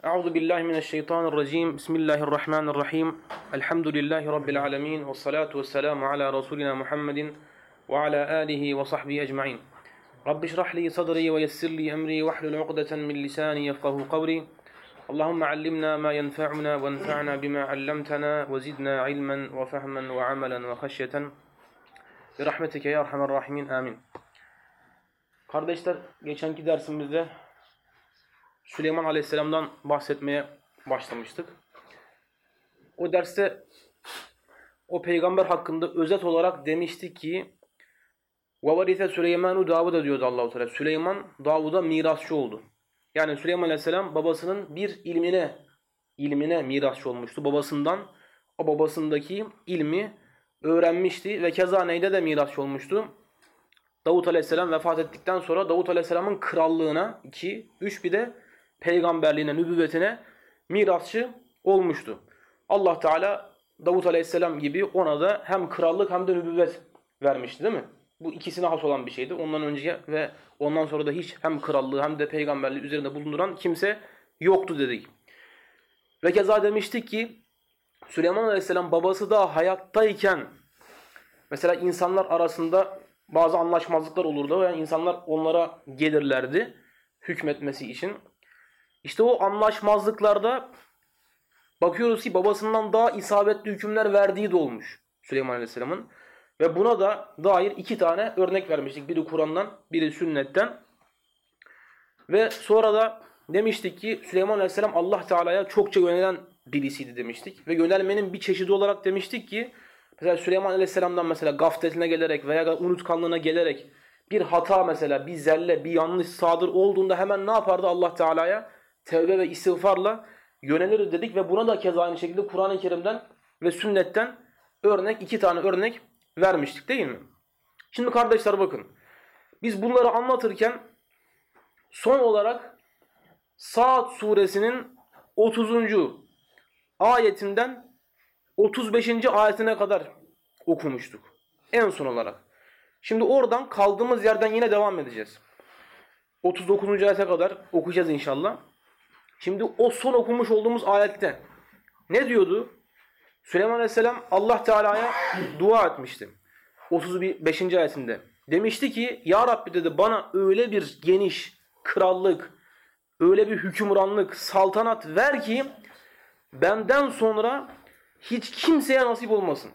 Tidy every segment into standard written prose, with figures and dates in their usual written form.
Euzu billahi mineşşeytanirracim. Bismillahirrahmanirrahim. Elhamdülillahi rabbil alamin ve salatu vesselamu ala rasulina Muhammedin ve ala alihi ve sahbihi ecmaîn. Rabbi şrah li sadri ve yessir li emri ve hlul ukdeten min lisani yefkahu kavli. Allahumme allimna ma yenfa'una ve enfa'na bima allamtana ve zidna ilmen ve fehmen ve amelen ve haşyeten. Bi rahmetike ya erhamer rahimin. Amin. Kardeşler, geçenki dersimizde Süleyman Aleyhisselam'dan bahsetmeye başlamıştık. O derste o peygamber hakkında özet olarak demiştik ki وَوَرِثَ Süleymanu Davud'a diyordu Allah-u Teala. Süleyman Davud'a mirasçı oldu. Yani Süleyman Aleyhisselam babasının bir ilmine mirasçı olmuştu. O babasındaki ilmi öğrenmişti ve keza neyde de mirasçı olmuştu. Davud Aleyhisselam vefat ettikten sonra Davud Aleyhisselam'ın krallığına 2, 3 bir de peygamberliğine, nübüvvetine mirasçı olmuştu. Allah Teala Davud Aleyhisselam gibi ona da hem krallık hem de nübüvvet vermişti, değil mi? Bu ikisine has olan bir şeydi. Ondan önce ve ondan sonra da hiç hem krallığı hem de peygamberliği üzerinde bulunduran kimse yoktu dedik. Ve keza demiştik ki Süleyman Aleyhisselam babası da hayattayken mesela insanlar arasında bazı anlaşmazlıklar olurdu ve insanlar onlara gelirlerdi hükmetmesi için. İşte o anlaşmazlıklarda bakıyoruz ki babasından daha isabetli hükümler verdiği de olmuş Süleyman Aleyhisselam'ın. Ve buna da dair 2 tane örnek vermiştik. Biri Kur'an'dan, biri sünnetten. Ve sonra da demiştik ki Süleyman Aleyhisselam Allah Teala'ya çokça yönelen birisiydi demiştik. Ve yönelmenin bir çeşidi olarak demiştik ki mesela Süleyman Aleyhisselam'dan mesela gafletine gelerek veya da unutkanlığına gelerek bir hata mesela, bir zelle, bir yanlış sadır olduğunda hemen ne yapardı Allah Teala'ya? Tevbe ve istiğfarla yönelir dedik ve buna da keza aynı şekilde Kur'an-ı Kerim'den ve sünnetten 2 tane örnek vermiştik, değil mi? Şimdi kardeşler bakın. Biz bunları anlatırken son olarak Saat suresinin 30. ayetinden 35. ayetine kadar okumuştuk. En son olarak. Şimdi oradan kaldığımız yerden yine devam edeceğiz. 39. ayete kadar okuyacağız inşallah. Şimdi o son okumuş olduğumuz ayette ne diyordu? Süleyman Aleyhisselam Allah Teala'ya dua etmişti. 35. ayetinde. Demişti ki ya Rabbi dedi bana öyle bir geniş krallık, öyle bir hükümranlık, saltanat ver ki benden sonra hiç kimseye nasip olmasın.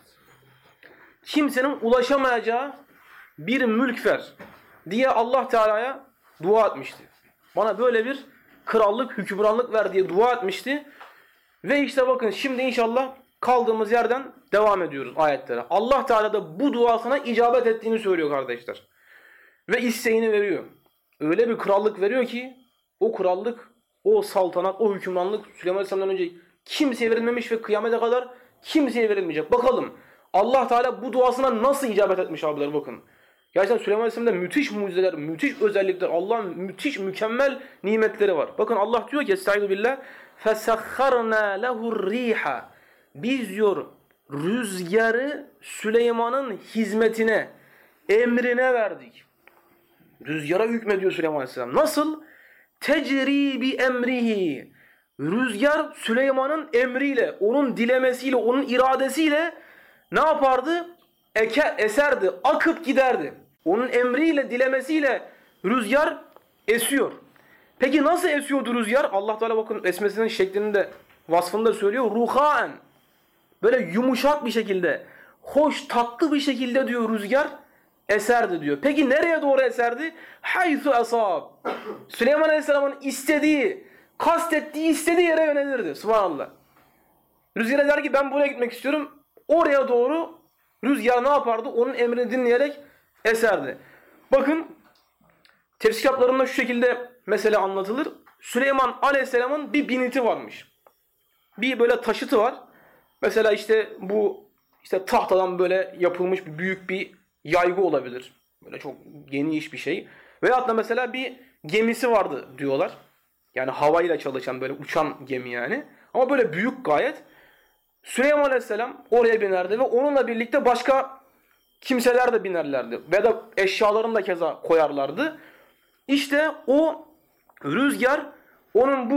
Kimsenin ulaşamayacağı bir mülk ver diye Allah Teala'ya dua etmişti. Bana böyle bir krallık, hükümranlık ver diye dua etmişti. Ve işte bakın şimdi inşallah kaldığımız yerden devam ediyoruz ayetlere. Allah Teala da bu duasına icabet ettiğini söylüyor kardeşler. Ve isteğini veriyor. Öyle bir krallık veriyor ki o krallık, o saltanat, o hükümranlık Süleyman Aleyhisselam'dan önce kimseye verilmemiş ve kıyamete kadar kimseye verilmeyecek. Bakalım Allah Teala bu duasına nasıl icabet etmiş abiler bakın. Gerçekten Süleyman Aleyhisselam'da müthiş mucizeler, müthiş özellikler, Allah'ın müthiş mükemmel nimetleri var. Bakın Allah diyor ki Estaizu billah فَسَخَّرْنَا لَهُ الرِّيحَ Biz diyor rüzgarı Süleyman'ın hizmetine, emrine verdik. Rüzgara hükmediyor Süleyman Aleyhisselam. Nasıl? Tecri bi emrihi. Rüzgar Süleyman'ın emriyle, onun dilemesiyle, onun iradesiyle ne yapardı? Eserdi, akıp giderdi. Onun emriyle, dilemesiyle rüzgar esiyor. Peki nasıl esiyordu rüzgar? Allah Teala bakın esmesinin şeklini de vasfında söylüyor. Ruhaen. Böyle yumuşak bir şekilde, hoş, tatlı bir şekilde diyor rüzgar eserdi diyor. Peki nereye doğru eserdi? Haythu asab. Süleyman Aleyhisselam'ın istediği, kastettiği, istediği yere yönelirdi. Subhanallah. Rüzgar der ki ben buraya gitmek istiyorum. Oraya doğru rüzgar ne yapardı? Onun emrini dinleyerek eserdi. Bakın tefsir kitaplarında şu şekilde mesele anlatılır. Süleyman Aleyhisselam'ın bir biniti varmış. Bir böyle taşıtı var. Mesela işte bu tahtadan böyle yapılmış büyük bir yaygı olabilir. Böyle çok geniş bir şey. Veyahut da mesela bir gemisi vardı diyorlar. Yani havayla çalışan böyle uçan gemi yani. Ama böyle büyük gayet. Süleyman Aleyhisselam oraya binerdi ve onunla birlikte başka kimseler de binerlerdi. Ve de eşyalarını da keza koyarlardı. İşte o rüzgar onun bu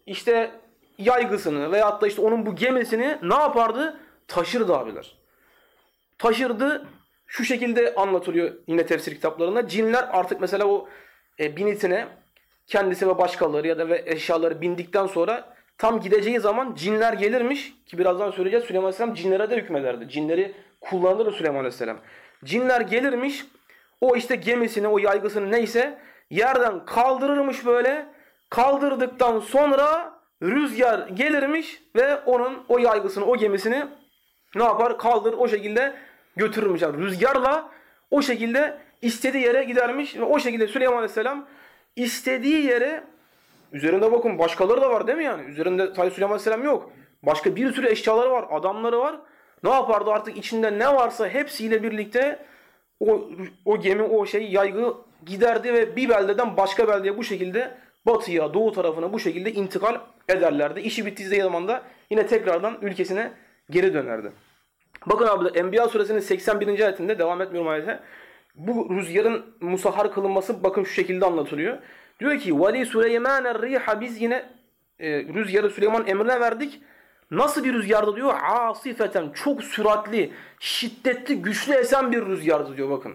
işte yaygısını veyahut da işte onun bu gemisini ne yapardı? Taşırdı abiler. Taşırdı. Şu şekilde anlatılıyor yine tefsir kitaplarında. Cinler artık mesela o binitine kendisi ve başkaları ya da ve eşyaları bindikten sonra tam gideceği zaman cinler gelirmiş ki birazdan söyleyeceğiz. Süleyman Aleyhisselam cinlere de hükmederdi. Cinleri kullanırdı Süleyman Aleyhisselam. Cinler gelirmiş, o işte gemisini, o yaygısını neyse yerden kaldırırmış böyle. Kaldırdıktan sonra rüzgar gelirmiş ve onun o yaygısını, o gemisini ne yapar? Kaldırır, o şekilde götürürmüş. Yani rüzgarla o şekilde istediği yere gidermiş ve o şekilde Süleyman Aleyhisselam istediği yere, üzerinde bakın başkaları da var değil mi yani? Üzerinde sadece Süleyman Aleyhisselam yok. Başka bir sürü eşyaları var, adamları var. Ne yapardı artık içinde ne varsa hepsiyle birlikte o gemi, o yaygı giderdi ve bir beldeden başka beldeye bu şekilde batıya, doğu tarafına bu şekilde intikal ederlerdi. İşi bittiği zaman da yine tekrardan ülkesine geri dönerdi. Bakın abi Enbiya suresinin 81. ayetinde, devam etmiyorum ayete. Bu rüzgarın musahhar kılınması bakın şu şekilde anlatılıyor. Diyor ki وَلِي سُلَيْمَانَ الرِّيحَ Biz yine rüzgarı Süleyman emrine verdik. Nasıl bir rüzgardı diyor? Asifeten, çok süratli, şiddetli, güçlü esen bir rüzgardı diyor bakın.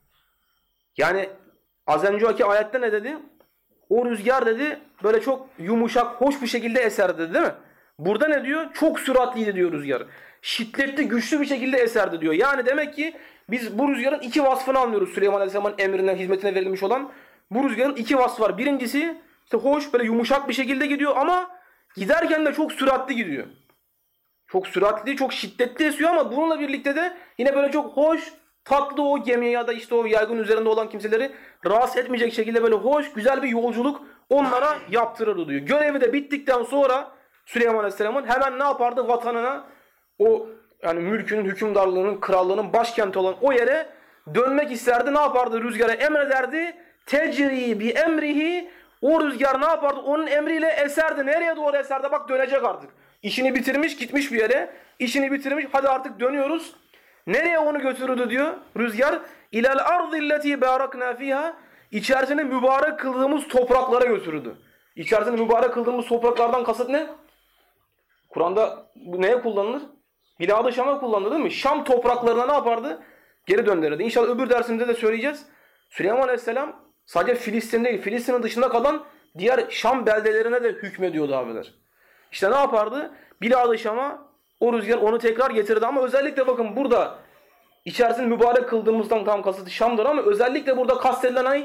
Yani az önceki ayette ne dedi? O rüzgar dedi böyle çok yumuşak, hoş bir şekilde eserdi değil mi? Burada ne diyor? Çok süratliydi diyor rüzgar. Şiddetli, güçlü bir şekilde eserdi diyor. Yani demek ki biz bu rüzgarın iki vasfını anlıyoruz. Süleyman Aleyhisselam'ın emrine, hizmetine verilmiş olan bu rüzgarın iki vasfı var. Birincisi işte hoş, böyle yumuşak bir şekilde gidiyor ama giderken de çok süratli gidiyor. Çok süratli, çok şiddetli esiyor ama bununla birlikte de yine böyle çok hoş, tatlı, o gemiye ya da işte o yaygın üzerinde olan kimseleri rahatsız etmeyecek şekilde böyle hoş, güzel bir yolculuk onlara yaptırırdı diyor. Görevi de bittikten sonra Süleyman Aleyhisselam'ın hemen ne yapardı? Vatanına, o yani mülkünün, hükümdarlığının, krallığının başkenti olan o yere dönmek isterdi. Ne yapardı? Rüzgara emrederdi. Tecri bi emrihi, o rüzgar ne yapardı? Onun emriyle eserdi. Nereye doğru eserdi? Bak dönecek artık. İşini bitirmiş, gitmiş bir yere. İşini bitirmiş. Hadi artık dönüyoruz. Nereye onu götürürdü diyor rüzgar? İlel ardilleti barakna fiha. İçerisine mübarek kıldığımız topraklara götürürdü. İçerisine mübarek kıldığımız topraklardan kasıt ne? Kur'an'da neye kullanılır? Bilad-ı Şam'a kullanılır değil mi? Şam topraklarına ne yapardı? Geri döndürürdü. İnşallah öbür dersimizde de söyleyeceğiz. Süleyman Aleyhisselam sadece Filistin değil, Filistin'in dışında kalan diğer Şam beldelerine de hükmediyordu abiler. İşte ne yapardı? Bilad-ı Şam'a o rüzgar onu tekrar getirdi ama özellikle bakın burada içerisinde mübarek kıldığımızdan tam kasıtı Şam'dır ama özellikle burada kastedilen ay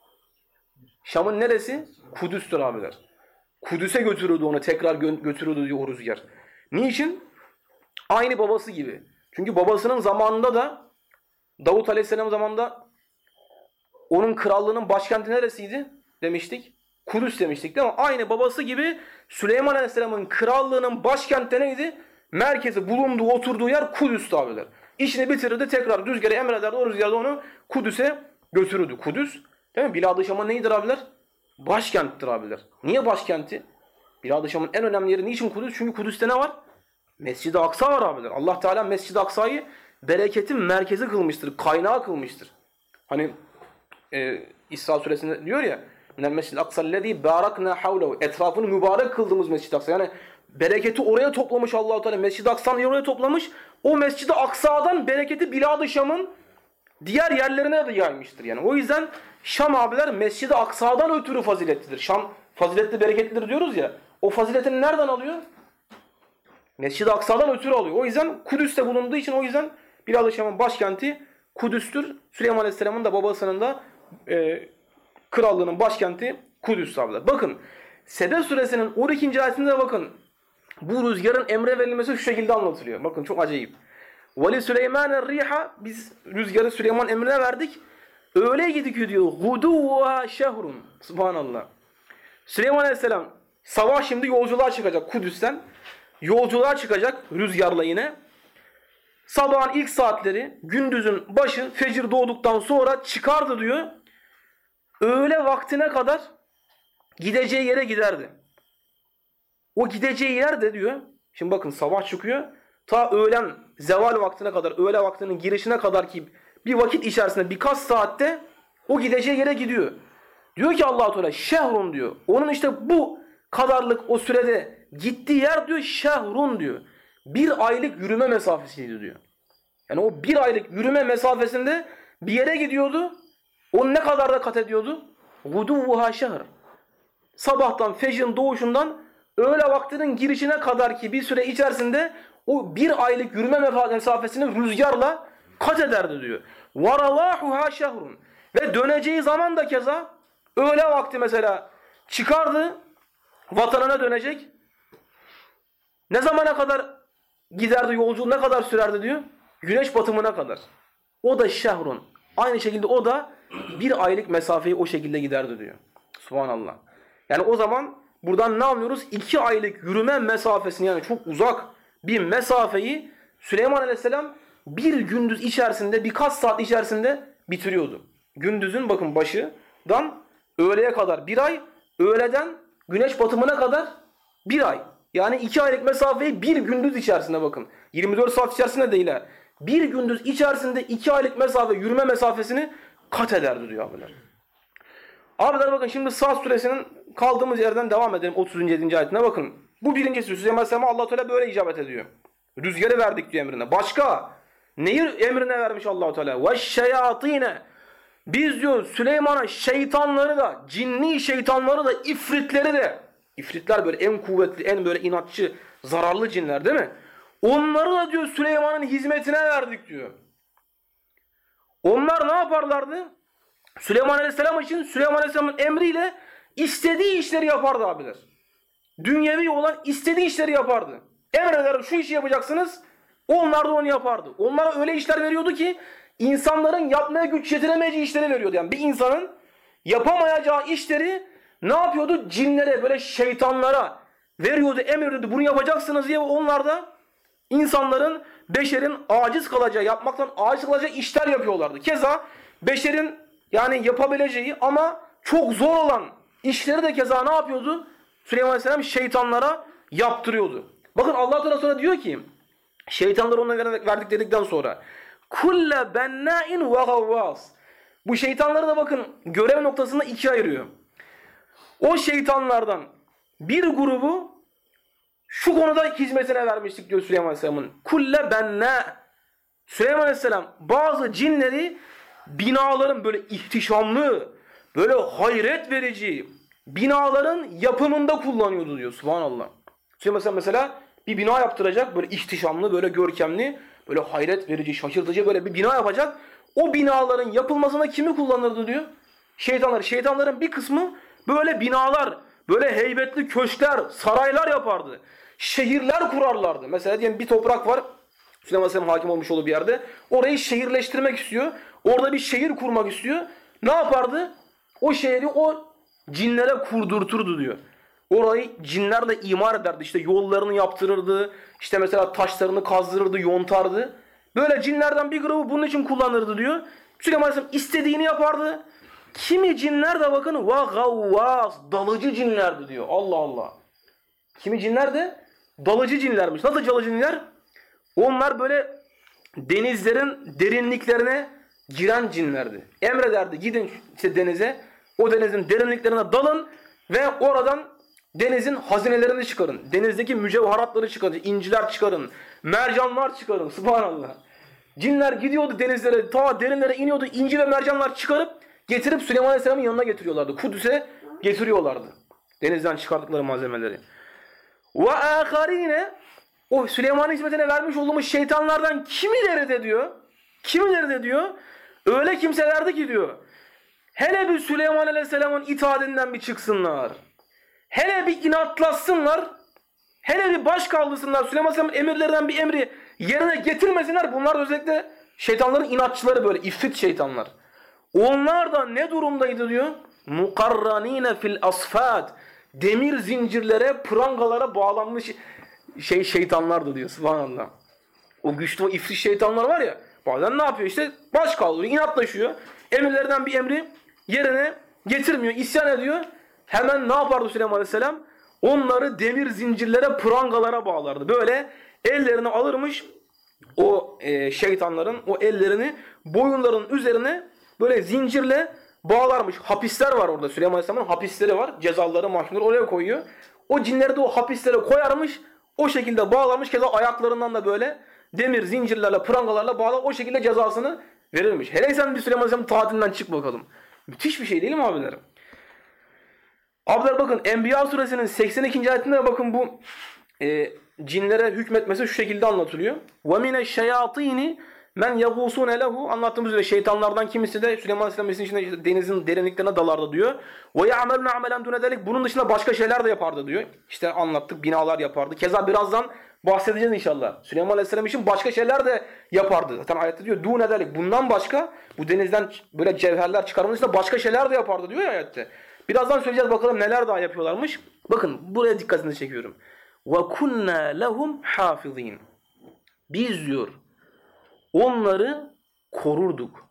Şam'ın neresi? Kudüs'tür abiler. Kudüs'e götürürdü onu, tekrar götürürdü diyor o rüzgar. Niçin? Aynı babası gibi. Çünkü babasının zamanında da Davut Aleyhisselam zamanında onun krallığının başkenti neresiydi demiştik? Kudüs demiştik değil mi? Aynı babası gibi Süleyman Aleyhisselam'ın krallığının başkenti neydi? Merkezi, bulunduğu, oturduğu yer Kudüs'tü abiler. İşini bitirirdi, tekrar rüzgarı emrederdi, o rüzgarda onu Kudüs'e götürürdü. Kudüs, değil mi? Bilad-ı Şam'ın neyidir abiler? Başkenttir abiler. Niye başkenti? Bilad-ı Şam'ın en önemli yeri niçin Kudüs? Çünkü Kudüs'te ne var? Mescid-i Aksa var abiler. Allah Teala Mescid-i Aksa'yı bereketin merkezi kılmıştır, kaynağı kılmıştır. Hani İsra suresinde diyor ya, "Minel Mescid-i Aksa'llezî bâraknâ havlehu." Etrafını mübarek kıldığımız Mescid-i Aksa. Yani bereketi oraya toplamış Allah Teala. Mescid-i Aksa'yı oraya toplamış. O Mescid-i Aksa'dan bereketi Bilad-ı Şam'ın diğer yerlerine de yaymıştır. Yani o yüzden Şam abiler Mescid-i Aksa'dan ötürü faziletlidir. Şam faziletli, bereketlidir diyoruz ya. O faziletini nereden alıyor? Mescid-i Aksa'dan ötürü alıyor. O yüzden Kudüs'te bulunduğu için o yüzden Bilad-ı Şam'ın başkenti Kudüs'tür. Süleyman Aleyhisselam'ın da babasının da krallığının başkenti Kudüs abiler. Bakın Sebe suresinin 12. ayetinde bakın. Bu rüzgarın emre verilmesi şu şekilde anlatılıyor. Bakın çok acayip. وَلِ سُلَيْمَانَ الرِّيحَ Biz rüzgarı Süleyman emrine verdik. Öyle gidiyor diyor. غُدُوَّهَا شَهْرٌ Subhanallah. Süleyman Aleyhisselam sabah şimdi yolculuğa çıkacak Kudüs'ten. Yolculuğa çıkacak rüzgarla yine. Sabahın ilk saatleri, gündüzün başı, fecir doğduktan sonra çıkardı diyor. Öğle vaktine kadar gideceği yere giderdi. O gideceği yer de diyor, şimdi bakın sabah çıkıyor, ta öğlen zeval vaktine kadar, öğle vaktinin girişine kadar ki bir vakit içerisinde birkaç saatte o gideceği yere gidiyor. Diyor ki Allah-u Teala şehrun diyor. Onun işte bu kadarlık o sürede gittiği yer diyor şehrun diyor. 1 aylık yürüme mesafesiydi diyor. Yani o 1 aylık yürüme mesafesinde bir yere gidiyordu. O ne kadar da kat ediyordu? Guduvuha şehr. Sabahtan fecrin doğuşundan öğle vaktinin girişine kadar ki bir süre içerisinde o 1 aylık yürüme mesafesini rüzgarla kat ederdi diyor. وَرَوَاحُهَا شَهْرٌ. Ve döneceği zaman da keza öğle vakti mesela çıkardı, vatanına dönecek. Ne zamana kadar giderdi yolculuğu, ne kadar sürerdi diyor? Güneş batımına kadar. O da şehrun. Aynı şekilde o da 1 aylık mesafeyi o şekilde giderdi diyor. Subhanallah. Yani o zaman buradan ne anlıyoruz? 2 aylık yürüme mesafesini, yani çok uzak bir mesafeyi Süleyman Aleyhisselam bir gündüz içerisinde, birkaç saat içerisinde bitiriyordu. Gündüzün bakın başından öğleye kadar 1 ay, öğleden güneş batımına kadar 1 ay. Yani 2 aylık mesafeyi bir gündüz içerisinde bakın. 24 saat içerisinde değil ha. Bir gündüz içerisinde 2 aylık mesafe, yürüme mesafesini kat ederdi diyor abiler. Abiler bakın şimdi Sa'd suresinin kaldığımız yerden devam edelim 37. ayetine bakın. Bu birincisi Süleyman Aleyhisselam'a Allah Teala böyle icabet ediyor. Rüzgarı verdik diyor emrine. Başka neyi emrine vermiş Allah Teala? Ve şeyatine. Biz diyor Süleyman'a şeytanları da, cinni şeytanları da, ifritleri de. İfritler böyle en kuvvetli, en böyle inatçı, zararlı cinler değil mi? Onları da diyor Süleyman'ın hizmetine verdik diyor. Onlar ne yaparlardı? Süleyman Aleyhisselam için Süleyman Aleyhisselam'ın emriyle istediği işleri yapardı abiler. Dünyevi olan istediği işleri yapardı. Emreder şu işi yapacaksınız, onlar da onu yapardı. Onlara öyle işler veriyordu ki insanların yapmaya güç yetiremeyeceği işleri veriyordu. Yani bir insanın yapamayacağı işleri ne yapıyordu? Cinlere, böyle şeytanlara veriyordu, emrediyordu. Bunu yapacaksınız diye, onlar da insanların, beşerin aciz kalacağı, yapmaktan aciz kalacağı işler yapıyorlardı. Keza beşerin yani yapabileceği ama çok zor olan işleri de keza ne yapıyordu? Süleyman Aleyhisselam şeytanlara yaptırıyordu. Bakın Allah Teala sonra diyor ki, şeytanları ona verdik dedikten sonra kulle bennâin ve gavvâs. Bu şeytanları da bakın görev noktasında 2 ayırıyor. O şeytanlardan bir grubu şu konuda hizmetine vermiştik diyor Süleyman Aleyhisselam'ın. Kulle bennâ. Süleyman Aleyhisselam bazı cinleri binaların böyle ihtişamlı, böyle hayret verici binaların yapımında kullanıyordu diyor. Subhanallah. Süleyman Aleyhisselam mesela bir bina yaptıracak, böyle ihtişamlı, böyle görkemli, böyle hayret verici, şaşırtıcı böyle bir bina yapacak. O binaların yapılmasına kimi kullanırdı diyor? Şeytanlar. Şeytanların bir kısmı böyle binalar, böyle heybetli köşkler, saraylar yapardı. Şehirler kurarlardı. Mesela diyelim bir toprak var, Süleyman Aleyhisselam hakim olmuş olduğu bir yerde. Orayı şehirleştirmek istiyor. Orada bir şehir kurmak istiyor. Ne yapardı? O şehri o cinlere kurdurturdu diyor. Orayı cinlerle imar ederdi. İşte yollarını yaptırırdı. İşte mesela taşlarını kazdırırdı, yontardı. Böyle cinlerden bir grubu bunun için kullanırdı diyor. Süleyman Aleyhisselam istediğini yapardı. Kimi cinler de bakın gavvas, dalıcı cinlerdi diyor. Allah Allah. Kimi cinler de dalıcı cinlermiş. Nasıl dalıcı cinler? Onlar böyle denizlerin derinliklerine giren cinlerdi. Emrederdi, gidin işte denize, o denizin derinliklerine dalın ve oradan denizin hazinelerini çıkarın. Denizdeki mücevheratları çıkarın, inciler çıkarın, mercanlar çıkarın. Subhanallah. Cinler gidiyordu denizlere, ta derinlere iniyordu, inci ve mercanlar çıkarıp getirip Süleyman Aleyhisselam'ın yanına getiriyorlardı. Kudüs'e getiriyorlardı. Denizden çıkardıkları malzemeleri. Ve âkharîne, o Süleyman'ın hizmetine vermiş olduğumuz şeytanlardan kimileri de diyor, kimileri de diyor, öyle kimselerdi ki diyor, hele bir Süleyman Aleyhisselam'ın itaatinden bir çıksınlar, hele bir inatlaşsınlar, hele bir baş kaldırsınlar, Süleyman Aleyhisselam'ın emirlerinden bir emri yerine getirmesinler. Bunlar özellikle şeytanların inatçıları, böyle ifrit şeytanlar. Onlar da ne durumdaydı diyor? Mukarranine fil asfad. Demir zincirlere, prangalara bağlanmış şeytanlardı diyor. Subhanallah. O güçlü, o ifrit şeytanlar var ya, bazen ne yapıyor işte? Baş kaldırıyor, inatlaşıyor. Emirlerden bir emri yerine getirmiyor, isyan ediyor. Hemen ne yapardı Süleyman Aleyhisselam? Onları demir zincirlere, prangalara bağlardı. Böyle ellerini alırmış, o şeytanların o ellerini boyunlarının üzerine böyle zincirle bağlarmış. Hapisler var orada. Süleyman Aleyhisselam'ın hapisleri var. Cezaları, mahkumları oraya koyuyor. O cinleri de o hapislere koyarmış. O şekilde bağlamış. Keza ayaklarından da böyle demir zincirlerle, prangalarla bağlar. O şekilde cezasını verilmiş. Hele sen bir Süleyman Aleyhisselam taatinden çık bakalım. Müthiş bir şey değil mi abiler? Abiler bakın Enbiya suresinin 82. ayetinde bakın bu cinlere hükmetmesi şu şekilde anlatılıyor. وَمِنَ الشَّيَاطِينِ men yagusune lehu, anlattığımız üzere şeytanlardan kimisi de Süleyman Aleyhisselam'ın içinde işte denizin derinliklerine dalardı diyor. Ve ya'melune amelen dune delik, bunun dışında başka şeyler de yapardı diyor. İşte anlattık, binalar yapardı. Keza birazdan bahsedeceğiz inşallah. Süleyman Aleyhisselam için başka şeyler de yapardı. Zaten ayette diyor dune delik, bundan başka, bu denizden böyle cevherler çıkarmanın dışında başka şeyler de yapardı diyor ya ayette. Birazdan söyleyeceğiz bakalım neler daha yapıyorlarmış. Bakın buraya dikkatinizi çekiyorum. Ve kunna lehum hafizin. Biz diyor onları korurduk.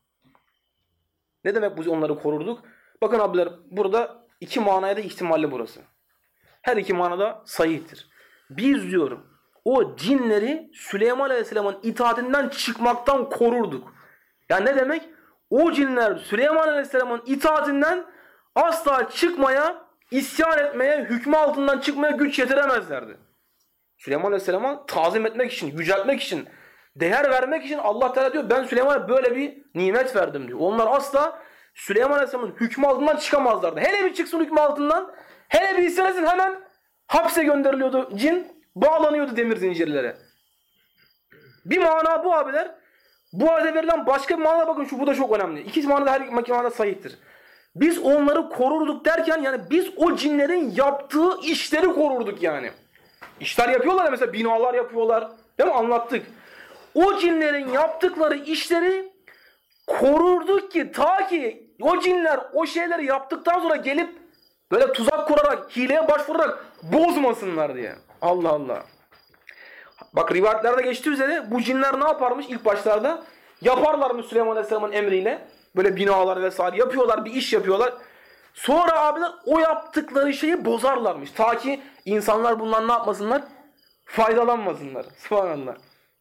Ne demek biz onları korurduk? Bakın abiler burada iki manaya da ihtimalli burası. Her iki manada sahihtir. Biz diyor o cinleri Süleyman Aleyhisselam'ın itaatinden çıkmaktan korurduk. Yani ne demek? O cinler Süleyman Aleyhisselam'ın itaatinden asla çıkmaya, isyan etmeye, hükmü altından çıkmaya güç yetiremezlerdi. Süleyman Aleyhisselam'a tazim etmek için, yüceltmek için, değer vermek için Allah Teala diyor ben Süleyman'a böyle bir nimet verdim diyor. Onlar asla Süleyman Aleyhisselam'ın hükmü altından çıkamazlardı. Hele bir çıksın hükmü altından, hele bir isyan etsin hemen hapse gönderiliyordu cin, bağlanıyordu demir zincirlere. Bir mana bu abiler. Bu ayette verilen başka bir mana bakın şu, bu da çok önemli. İki mana da her iki mana sahihtir. Biz onları korurduk derken yani biz o cinlerin yaptığı işleri korurduk yani. İşler yapıyorlar ya, mesela binalar yapıyorlar. Değil mi? Anlattık. O cinlerin yaptıkları işleri korurduk ki ta ki o cinler o şeyleri yaptıktan sonra gelip böyle tuzak kurarak, hileye başvurarak bozmasınlar diye. Allah Allah. Bak rivayetlerde geçtiği üzere bu cinler ne yaparmış ilk başlarda? Yaparlarmış Süleyman Aleyhisselam'ın emriyle. Böyle binalar vesaire yapıyorlar, bir iş yapıyorlar. Sonra abiler o yaptıkları şeyi bozarlarmış. Ta ki insanlar bundan ne yapmasınlar? Faydalanmasınlar. Subhanallah.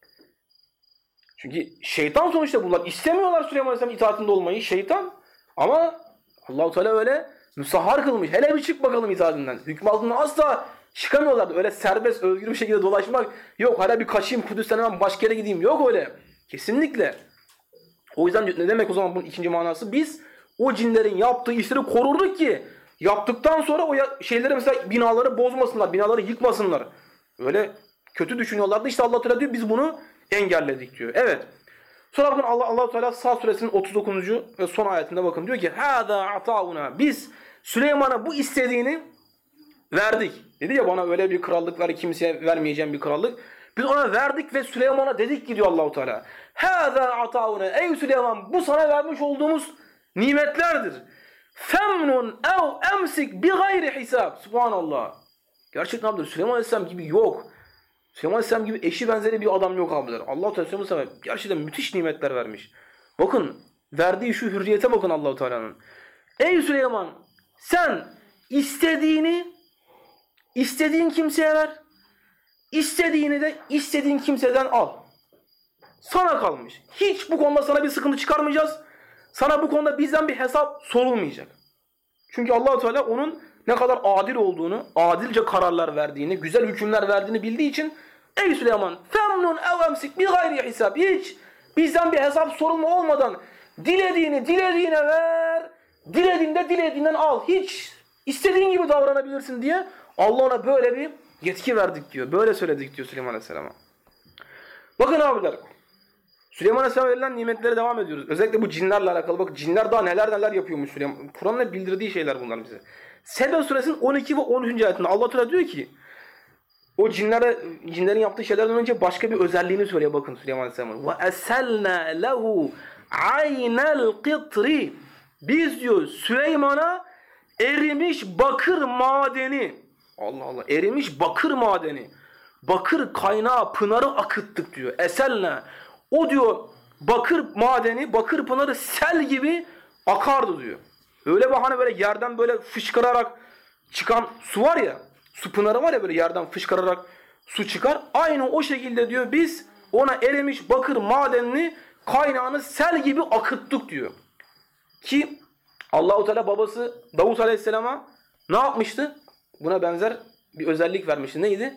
Çünkü şeytan sonuçta bunlar. İstemiyorlar Süleyman Aleyhisselam'ın itaatinde olmayı. Şeytan. Ama Allah-u Teala öyle müsahhar kılmış. Hele bir çık bakalım itaatinden. Hükmü altından asla çıkamıyorlardı. Öyle serbest, özgür bir şekilde dolaşmak yok. Hala bir kaçayım Kudüs'ten hemen başka yere gideyim. Yok öyle. Kesinlikle. O yüzden ne demek o zaman bunun ikinci manası? Biz o cinlerin yaptığı işleri korurduk ki yaptıktan sonra o şeyleri mesela binaları bozmasınlar, binaları yıkmasınlar. Öyle kötü düşünüyorlardı. İşte Allah Teala diyor biz bunu engelledik diyor. Evet. Sonra bakın Allah Teala Sad suresinin 39. ve son ayetinde bakın diyor ki hâzâ atâuna, biz Süleyman'a bu istediğini verdik. Dedi ya bana öyle bir krallık ver, kimseye vermeyeceğim bir krallık. Biz ona verdik ve Süleyman'a dedik ki diyor Allah Teala. Hâzâ atâuna, ey Süleyman bu sana vermiş olduğumuz nimetlerdir. Femnun ev emsik bi gayri hisab. Subhanallah. Gerçekten abidir Süleyman Aleyhisselam gibi yok. Süleyman Aleyhisselam gibi eşi benzeri bir adam yok abiler. Allah Teala gerçekten müthiş nimetler vermiş. Bakın verdiği şu hürriyete bakın Allah Teala'nın. Ey Süleyman sen istediğin kimseye ver. İstediğini de istediğin kimseden al. Sana kalmış. Hiç bu konuda sana bir sıkıntı çıkarmayacağız. Sana bu konuda bizden bir hesap sorulmayacak. Çünkü Allah Teala onun ne kadar adil olduğunu, adilce kararlar verdiğini, güzel hükümler verdiğini bildiği için ey Süleyman femnun ev emsik bi gayri hisab, hiç bizden bir hesap sorulma olmadan dilediğine ver, dilediğinden al, hiç istediğin gibi davranabilirsin diye Allah ona böyle bir yetki verdik diyor. Böyle söyledik diyor Süleyman Aleyhisselam'a. Bakın abiler, Süleyman Aleyhisselam'a verilen nimetlere devam ediyoruz. Özellikle bu cinlerle alakalı. Bak cinler daha neler yapıyormuş Süleyman. Kur'an'ın bildirdiği şeyler bunlar bize. Sebe suresinin 12 ve 13. ayetinde Allah Teala diyor ki o cinlerin yaptığı şeylerden önce başka bir özelliğini söylüyor bakın Süleyman Aleyhisselam'ın. Ve eselna lehu aynel qitri. Biz diyor Süleyman'a erimiş bakır madeni. Allah Allah, erimiş bakır madeni. Bakır kaynağı, pınarı akıttık diyor. Eselna. O diyor bakır madeni, bakır pınarı sel gibi akardı diyor. Öyle hani böyle yerden böyle fışkırarak çıkan su var ya, su pınarı var ya böyle yerden fışkırarak su çıkar. Aynı o şekilde diyor biz ona erimiş bakır madenini, kaynağını sel gibi akıttık diyor. Ki Allah-u Teala babası Davut Aleyhisselam'a ne yapmıştı? Buna benzer bir özellik vermişti. Neydi?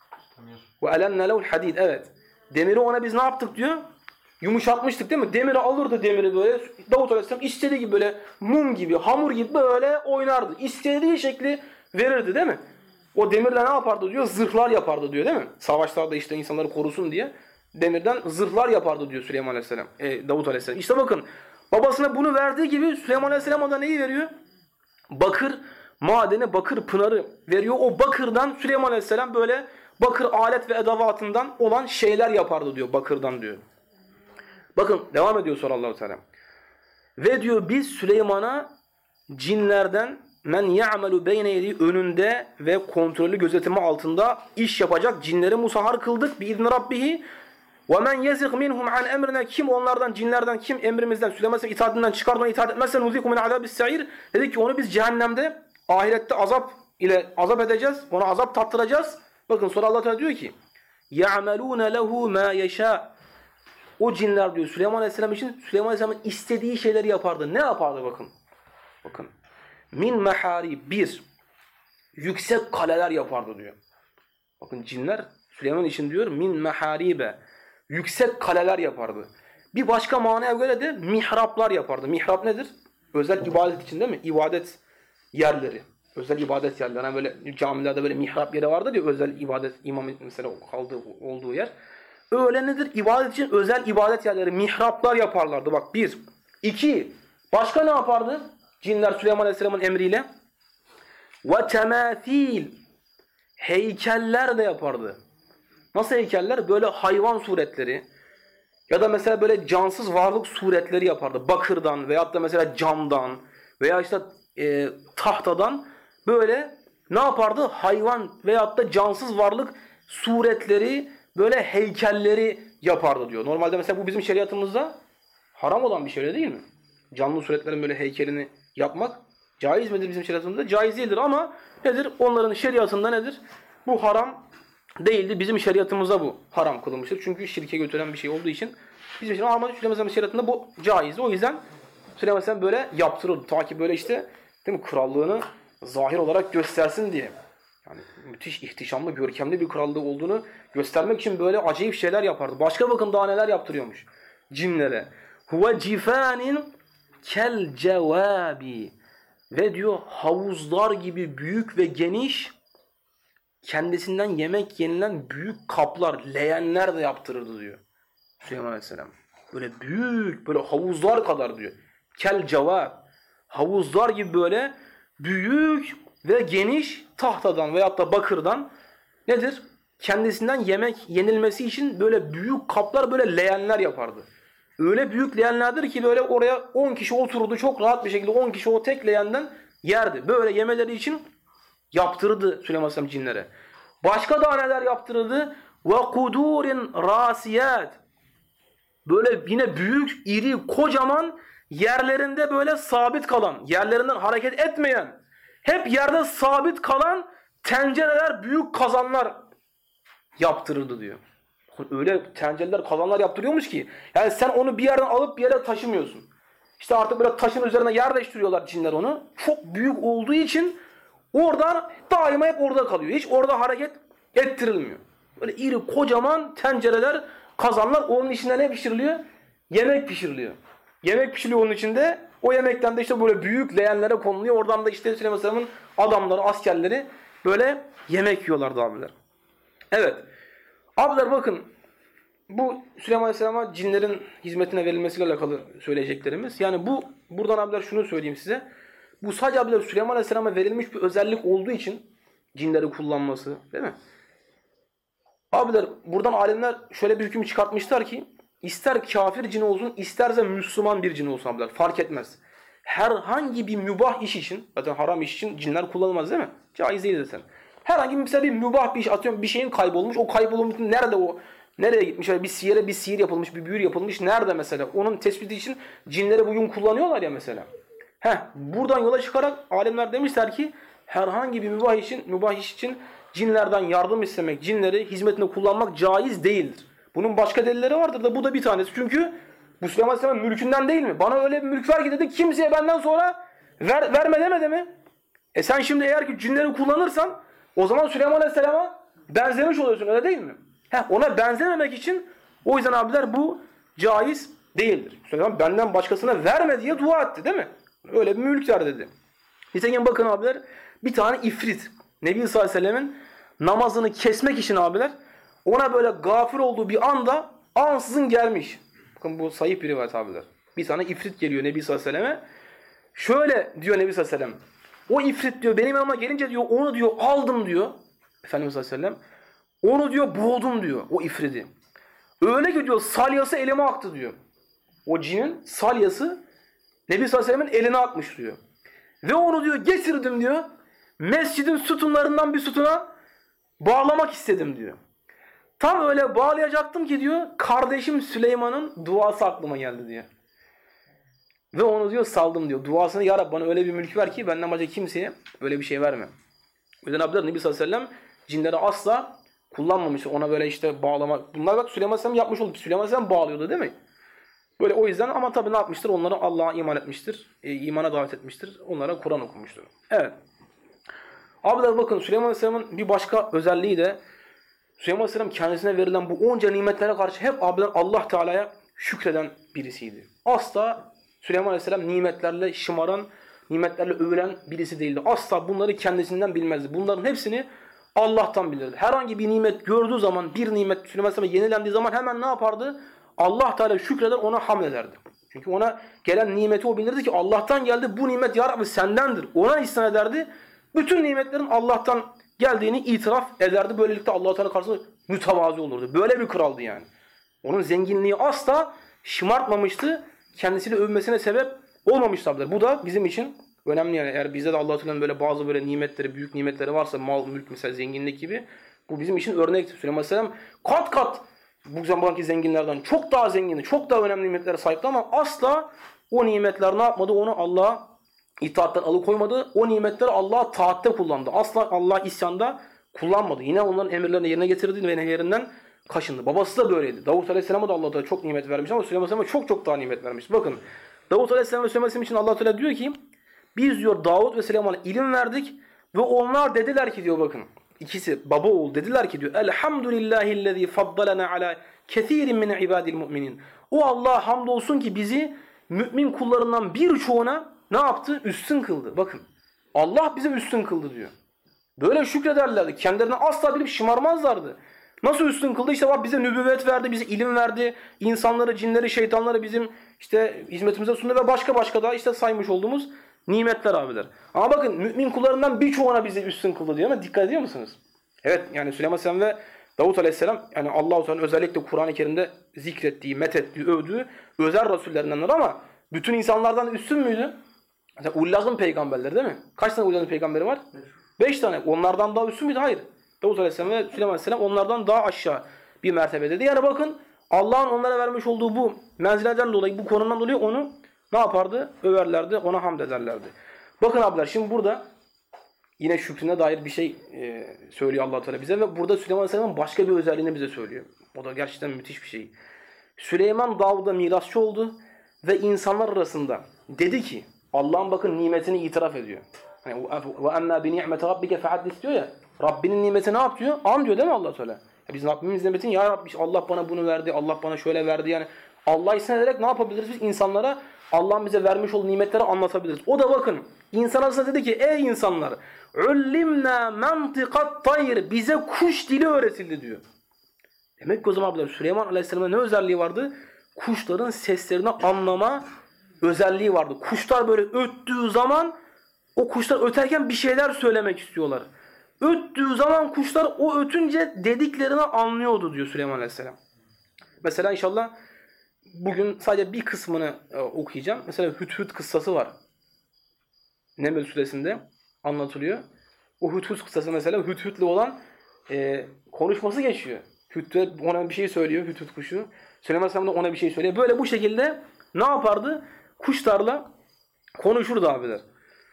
Ve elenne lehul hadid. Evet. Demiri ona biz ne yaptık diyor? Yumuşatmıştık değil mi? Demiri alırdı demiri böyle. Davut Aleyhisselam istediği gibi böyle mum gibi, hamur gibi böyle oynardı. İstediği şekli verirdi değil mi? O demirle ne yapardı diyor? Zırhlar yapardı diyor değil mi? Savaşlarda işte insanları korusun diye demirden zırhlar yapardı diyor Süleyman Aleyhisselam. Davut Aleyhisselam. İşte bakın babasına bunu verdiği gibi Süleyman Aleyhisselam ona neyi veriyor? Bakır madeni, bakır pınarı veriyor. O bakırdan Süleyman Aleyhisselam böyle bakır alet ve edevatından olan şeyler yapardı diyor bakırdan diyor. Bakın devam ediyor sonra Allah-u Teala. Ve diyor biz Süleyman'a cinlerden men ya'melu beyne yedi önünde ve kontrollü gözetimi altında iş yapacak cinleri musahhar kıldık biizni rabbihi ve men yezig minhum an emrina kim onlardan cinlerden kim emrimizden Süleyman'ın itaatinden çıkardan itaat etmezse nuziku min azabis sa'ir dedi ki onu biz cehennemde ahirette azap ile azap edeceğiz. Ona azap tattıracağız. Bakın sonra Allah Teala diyor ki ya'meluna lehu ma yasha. O cinler diyor Süleyman Aleyhisselam için Süleyman Aleyhisselam'ın istediği şeyleri yapardı. Ne yapardı bakın? Bakın. Min mehari bir yüksek kaleler yapardı diyor. Bakın cinler Süleyman için diyor min meharibe yüksek kaleler yapardı. Bir başka manaya göre de mihraplar yapardı. Mihrap nedir? Özel ibadet için değil mi? İbadet yerleri. Özel ibadet yerleri. Yani böyle camilerde böyle mihrap yeri vardır ya özel ibadet imam mesela olduğu yer. Öyle nedir? İbadet için özel ibadet yerleri, mihraplar yaparlardı. Bak bir. İki. Başka ne yapardı? Cinler Süleyman Aleyhisselam'ın emriyle. Ve temâthîl. Heykeller de yapardı. Nasıl heykeller? Böyle hayvan suretleri. Ya da mesela böyle cansız varlık suretleri yapardı. Bakırdan veyahut da mesela camdan veya işte tahtadan böyle ne yapardı? Hayvan veyahut da cansız varlık suretleri böyle heykelleri yapardı diyor. Normalde mesela bu bizim şeriatımızda haram olan bir şey öyle değil mi? Canlı suretlerin böyle heykelini yapmak caiz midir bizim şeriatımızda? Caiz değildir ama nedir? Onların şeriatında nedir? Bu haram değildi. Bizim şeriatımızda bu haram kılınmıştır. Çünkü şirke götüren bir şey olduğu için bizim için ama Süleyman şeriatında bu caiz. O yüzden Süleyman böyle yaptırıldı. Ta ki böyle işte değil mi? Krallığını zahir olarak göstersin diye. Yani müthiş, ihtişamlı, görkemli bir krallığı olduğunu göstermek için böyle acayip şeyler yapardı. Başka bakın daha neler yaptırıyormuş cinlere. Huve cifanin kel cevabi. Ve diyor havuzlar gibi büyük ve geniş kendisinden yemek yenilen büyük kaplar, leğenler de yaptırırdı diyor Süleyman Aleyhisselam. Böyle büyük, böyle havuzlar kadar diyor. Kel cevab. Havuzlar gibi böyle büyük ve geniş tahtadan veyahut da bakırdan nedir? Kendisinden yemek yenilmesi için böyle büyük kaplar, böyle leğenler yapardı. Öyle büyük leğenlerdir ki böyle oraya 10 kişi otururdu çok rahat bir şekilde 10 kişi o tek leğenden yerdi. Böyle yemeleri için yaptırdı Süleyman Aleyhisselam cinlere. Başka da neler yaptırırdı? Ve kudurin rasiyat. Böyle yine büyük, iri, kocaman yerlerinde böyle sabit kalan, yerlerinden hareket etmeyen, hep yerde sabit kalan tencereler, büyük kazanlar yaptırırdı diyor. Öyle tencereler, kazanlar yaptırıyormuş ki yani sen onu bir yerden alıp bir yere taşımıyorsun. İşte artık böyle taşın üzerine yer değiştiriyorlar cinler onu. Çok büyük olduğu için oradan daima hep orada kalıyor. Hiç orada hareket ettirilmiyor. Böyle iri kocaman tencereler, kazanlar onun içinde ne pişiriliyor? Yemek pişiriliyor. Yemek pişiriliyor onun içinde. O yemekten de işte böyle büyük leğenlere konuluyor. Oradan da işte Süleyman Aleyhisselam'ın adamları, askerleri böyle yemek yiyorlardı abiler. Evet. Abiler bakın bu Süleyman Aleyhisselam'a cinlerin hizmetine verilmesiyle alakalı söyleyeceklerimiz. Yani buradan abiler şunu söyleyeyim size. Bu sadece abiler Süleyman Aleyhisselam'a verilmiş bir özellik olduğu için cinleri kullanması değil mi? Abiler buradan alimler şöyle bir hüküm çıkartmışlar ki ister kafir cin olsun isterse Müslüman bir cin olsun abiler fark etmez. Herhangi bir mübah iş için zaten haram iş için cinler kullanılmaz değil mi? Caiz değil zaten. Herhangi mesela bir mübah bir iş atıyorum bir şeyin kaybolmuş o kaybolmuş nerede o? Nereye gitmiş? Bir sihir yapılmış, bir büyü yapılmış. Nerede mesela? Onun tespiti için cinleri bugün kullanıyorlar ya mesela. Buradan yola çıkarak alimler demişler ki herhangi bir mübah iş için cinlerden yardım istemek, cinleri hizmetine kullanmak caiz değildir. Bunun başka delilleri vardır da bu da bir tanesi. Çünkü bu Süleyman Aleyhisselam'ın mülkünden değil mi? Bana öyle bir mülk ver ki dedi kimseye benden sonra verme demedi mi? Sen şimdi eğer ki cinleri kullanırsan O zaman Süleyman Aleyhisselam'a benzemiş oluyorsun, öyle değil mi? Ona benzememek için o yüzden abiler bu caiz değildir. Süleyman benden başkasına verme diye dua etti değil mi? Öyle bir mülk ver dedi. Nitekim bakın abiler, bir tane ifrit Nebi sallallahu aleyhi ve sellemin namazını kesmek için abiler ona böyle gafil olduğu bir anda ansızın gelmiş. Bakın bu sahih bir rivayet abiler. Bir tane ifrit geliyor Nebi sallallahu aleyhi ve selleme. Şöyle diyor Nebi sallallahu aleyhi ve sellem. O ifrit diyor benim yanıma gelince diyor onu diyor aldım diyor. Efendimiz sallallahu aleyhi ve sellem. Onu diyor boğdum diyor o ifridi. Öyle ki diyor salyası elime aktı diyor. O cinin salyası Nebi sallallahu aleyhi ve sellemin eline akmış diyor. Ve onu diyor getirdim diyor. Mescidin sütunlarından bir sütuna bağlamak istedim diyor. Tam öyle bağlayacaktım ki diyor kardeşim Süleyman'ın duası aklıma geldi diyor. Ve onu diyor saldım diyor. Duasını ya Rabbi bana öyle bir mülk ver ki benden başka kimseye öyle bir şey verme. O yüzden abiler Nebi sallallahu aleyhi ve sellem cinleri asla kullanmamış. Ona böyle işte bağlamak. Bunlar bak Süleyman aleyhisselam yapmış oldu. Süleyman aleyhisselam bağlıyordu değil mi? Böyle o yüzden ama tabii ne yapmıştır? Onları Allah'a iman etmiştir. İmana davet etmiştir. Onlara Kur'an okumuştur. Evet. Abiler bakın Süleyman aleyhisselamın bir başka özelliği de Süleyman aleyhisselam kendisine verilen bu onca nimetlere karşı hep abiler Allah Teala'ya şükreden birisiydi. Asla Süleyman aleyhisselam nimetlerle şımaran, nimetlerle övülen birisi değildi. Asla bunları kendisinden bilmezdi. Bunların hepsini Allah'tan bilirdi. Herhangi bir nimet gördüğü zaman, bir nimet Süleyman aleyhisselam yenilendiği zaman hemen ne yapardı? Allah Teala şükreder, ona hamd ederdi. Çünkü ona gelen nimeti o bilirdi ki Allah'tan geldi, bu nimet ya Rabbi sendendir. Ona isyan ederdi. Bütün nimetlerin Allah'tan geldiğini itiraf ederdi. Böylelikle Allah Teala karşısında mütevazı olurdu. Böyle bir kraldı yani. Onun zenginliği asla şımartmamıştı. Kendisiyle övmesine sebep olmamışlardır. Bu da bizim için önemli yani. Eğer bizde de Allah Teala'nın böyle bazı böyle nimetleri, büyük nimetleri varsa, mal, mülk mesela zenginlik gibi, bu bizim için örnektir. Süleyman Aleyhisselam kat kat bu zamanki zenginlerden çok daha zengindi, çok daha önemli nimetlere sahipti ama asla o nimetler ne yapmadı? Onu Allah'a itaatten alıkoymadı. O nimetleri Allah'a taatte kullandı. Asla Allah isyanda kullanmadı. Yine onların emirlerini yerine getirdi ve nehlerinden kaşındı. Babası da böyleydi. Davut Aleyhisselam'a da Allah Teala çok nimet vermiş ama Süleyman Aleyhisselam'a çok daha nimet vermiş. Bakın Davut Aleyhisselam ve Süleyman Aleyhisselam için Allah Teala diyor ki biz diyor Davut ve Süleyman'a ilim verdik ve onlar dediler ki diyor bakın ikisi baba oğul dediler ki diyor elhamdülillahillezî faddalena ala kesirin min ibadil mu'minin. O Allah hamdolsun ki bizi mümin kullarından birçoğuna ne yaptı? Üstün kıldı. Bakın Allah bize üstün kıldı diyor. Böyle şükrederlerdi. Kendilerine asla bilip şımarmazlardı. Nasıl üstün kıldı? İşte bak bize nübüvvet verdi, bize ilim verdi. İnsanları, cinleri, şeytanları bizim işte hizmetimize sundu ve başka da işte saymış olduğumuz nimetler abiler. Ama bakın mümin kullarından birçoğuna bizi üstün kıldı diyor ama dikkat ediyor musunuz? Evet yani Süleyman Aleyhisselam ve Davut Aleyhisselam yani Allah-u Teala'nın özellikle Kur'an-ı Kerim'de zikrettiği, methettiği, övdüğü özel rasullerindenler ama bütün insanlardan üstün müydü? Mesela Ullah'ın peygamberleri değil mi? Kaç tane Ullah'ın peygamberi var? 5 tane. Onlardan daha üstün müydü? Hayır. Davut Aleyhisselam ve Süleyman Aleyhisselam onlardan daha aşağı bir mertebedeydi. Yani bakın Allah'ın onlara vermiş olduğu bu menzilerden dolayı, bu konumdan dolayı onu ne yapardı? Överlerdi, ona hamd ederlerdi. Bakın abiler şimdi burada yine şükrüne dair bir şey söylüyor Allah Teala bize ve burada Süleyman Aleyhisselam'ın başka bir özelliğini bize söylüyor. O da gerçekten müthiş bir şey. Süleyman Davud'a mirasçı oldu ve insanlar arasında dedi ki Allah'ın bakın nimetini itiraf ediyor. Hani ve emmâ bi ni'meti rabbike fehaddis diyor ya. Rabbinin nimeti ne yap diyor? An diyor değil mi Allah Teala? Biz Rabbimiz nimetini ya Rabbi Allah bana bunu verdi, Allah bana şöyle verdi yani. Allah isyan ederek ne yapabiliriz biz insanlara? Allah'ın bize vermiş olduğu nimetleri anlatabiliriz. O da bakın insan arasında dedi ki ey insanlar ullimna mantiqat tayr bize kuş dili öğretildi diyor. Demek ki o zaman Süleyman Aleyhisselam'ın ne özelliği vardı? Kuşların seslerini anlama özelliği vardı. Kuşlar böyle öttüğü zaman o kuşlar öterken bir şeyler söylemek istiyorlar. Öttüğü zaman kuşlar o ötünce dediklerini anlıyordu diyor Süleyman Aleyhisselam. Mesela inşallah bugün sadece bir kısmını okuyacağım. Mesela Hüdhüd kıssası var. Neml suresinde anlatılıyor. O Hüdhüd kıssası mesela Hüdhüd'le olan konuşması geçiyor. Hüdhüd ona bir şey söylüyor Hüdhüd kuşu. Süleyman Aleyhisselam da ona bir şey söylüyor. Böyle bu şekilde ne yapardı? Kuşlarla konuşurdu abiler.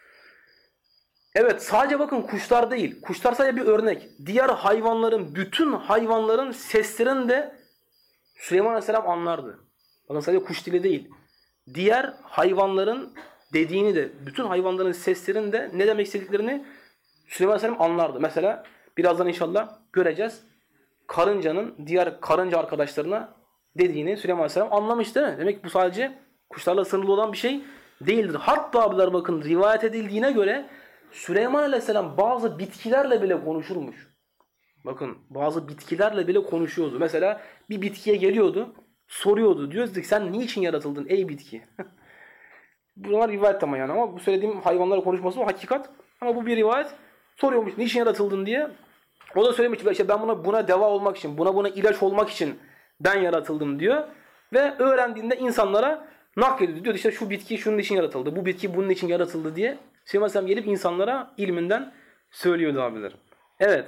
Evet sadece bakın kuşlar değil. Kuşlar sadece bir örnek. Diğer hayvanların, bütün hayvanların seslerini de Süleyman Aleyhisselam anlardı. Bakın sadece kuş dili değil. Diğer hayvanların dediğini de, bütün hayvanların seslerini de ne demek istediklerini Süleyman Aleyhisselam anlardı. Mesela birazdan inşallah göreceğiz. Karıncanın diğer karınca arkadaşlarına dediğini Süleyman Aleyhisselam anlamış değil mi? Demek ki bu sadece kuşlarla sınırlı olan bir şey değildir. Hatta abiler bakın rivayet edildiğine göre Süleyman Aleyhisselam bazı bitkilerle bile konuşurmuş. Bakın bazı bitkilerle bile konuşuyordu. Mesela bir bitkiye geliyordu, soruyordu. Diyordu ki sen niçin yaratıldın ey bitki? Bunlar rivayet ama yani ama bu söylediğim hayvanlarla konuşması o hakikat. Ama bu bir rivayet. Soruyormuş niçin yaratıldın diye. O da söylemiş işte ben buna deva olmak için, buna ilaç olmak için ben yaratıldım diyor. Ve öğrendiğinde insanlara naklediyor. Diyor işte şu bitki şunun için yaratıldı, bu bitki bunun için yaratıldı diye. Süleyman Aleyhisselam gelip insanlara ilminden söylüyordu abiler. Evet.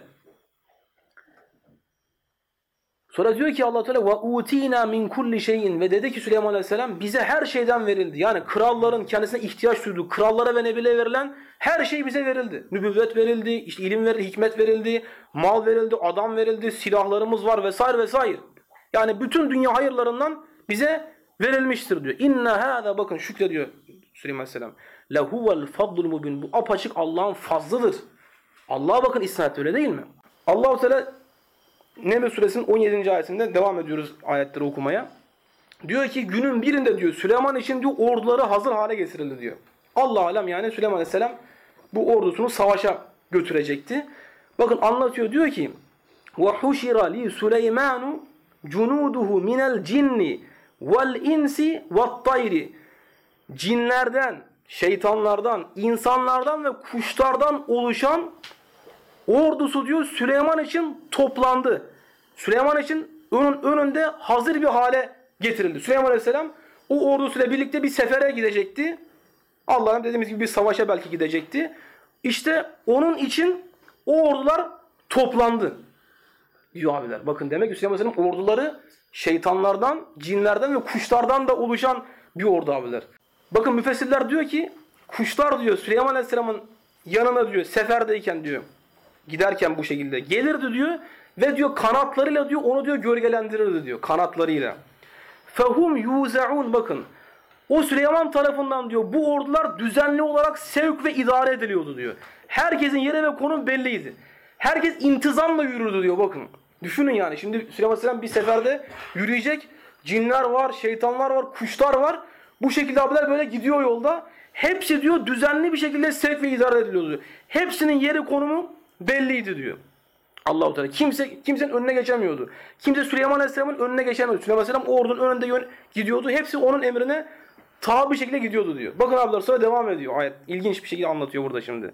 Sonra diyor ki Allah Teala ve utina min kulli şeyin ve dedi ki Süleyman Aleyhisselam bize her şeyden verildi. Yani kralların kendisine ihtiyaç duyduğu krallara ve nebilere verilen her şey bize verildi. Nübüvvet verildi, işte ilim verildi, hikmet verildi, mal verildi, adam verildi, silahlarımız var vesaire vesaire. Yani bütün dünya hayırlarından bize verilmiştir diyor. İnne hâzâ bakın şükrediyor Süleyman Aleyhisselam. Lehuvel fadlul mubin. Bu apaçık Allah'ın fazlıdır. Allah'a bakın isnat öyle değil mi? Allah-u Teala Neml suresinin 17. ayetinde devam ediyoruz ayetleri okumaya. Diyor ki günün birinde diyor Süleyman için diyor orduları hazır hale getirildi diyor. Allah alem yani Süleyman Aleyhisselam bu ordusunu savaşa götürecekti. Bakın anlatıyor diyor ki وَحُشِرَ لِي سُلَيْمَانُ جُنُودُهُ مِنَ الْجِنِّ وَالْاِنْسِ وَالطَّيْرِ Cinlerden, şeytanlardan, insanlardan ve kuşlardan oluşan ordusu diyor Süleyman için toplandı. Süleyman için onun önünde hazır bir hale getirildi. Süleyman Aleyhisselam o ordusuyla birlikte bir sefere gidecekti. Allah'ın dediğimiz gibi bir savaşa belki gidecekti. İşte onun için o ordular toplandı. Diyor abiler. Bakın demek ki Süleyman Aleyhisselam orduları şeytanlardan, cinlerden ve kuşlardan da oluşan bir ordu abiler. Bakın müfessirler diyor ki kuşlar diyor Süleyman Aleyhisselam'ın yanına diyor seferdeyken diyor giderken bu şekilde gelirdi diyor ve diyor kanatlarıyla diyor onu diyor gölgelendirirdi diyor kanatlarıyla. Fehum yuzaun bakın. O Süleyman tarafından diyor bu ordular düzenli olarak sevk ve idare ediliyordu diyor. Herkesin yeri ve konum belliydi. Herkes intizamla yürürdü diyor bakın. Düşünün yani şimdi Süleyman Aleyhisselam bir seferde yürüyecek. Cinler var, şeytanlar var, kuşlar var. Bu şekilde abiler böyle gidiyor yolda. Hepsi diyor düzenli bir şekilde sevk ve idare ediliyordu diyor. Hepsinin yeri konumu belliydi diyor. Allah-u Teala. Kimsenin önüne geçemiyordu. Kimse Süleyman Aleyhisselam'ın önüne geçemiyordu. Süleyman Aleyhisselam o ordunun önünde gidiyordu. Hepsi onun emrine tabi bir şekilde gidiyordu diyor. Bakın abiler sonra devam ediyor ayet. İlginç bir şekilde anlatıyor burada şimdi.